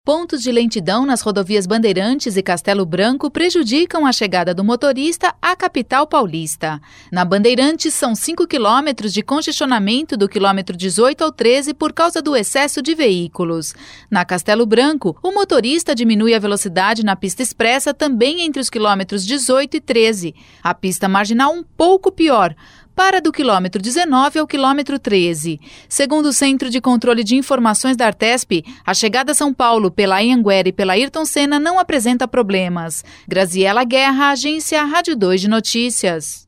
Pontos de lentidão nas rodovias Bandeirantes e Castelo Branco prejudicam a chegada do motorista à capital paulista. Na Bandeirantes, são 5 quilômetros de congestionamento do quilômetro 18 ao 13 por causa do excesso de veículos. Na Castelo Branco, o motorista diminui a velocidade na pista expressa também entre os quilômetros 18 e 13. A pista marginal um pouco pior, para do quilômetro 19 ao quilômetro 13. Segundo o Centro de Controle de Informações da Artesp, a chegada a São Paulo pela Anhanguera e pela Ayrton Senna não apresenta problemas. Graziela Guerra, Agência Rádio 2 de Notícias.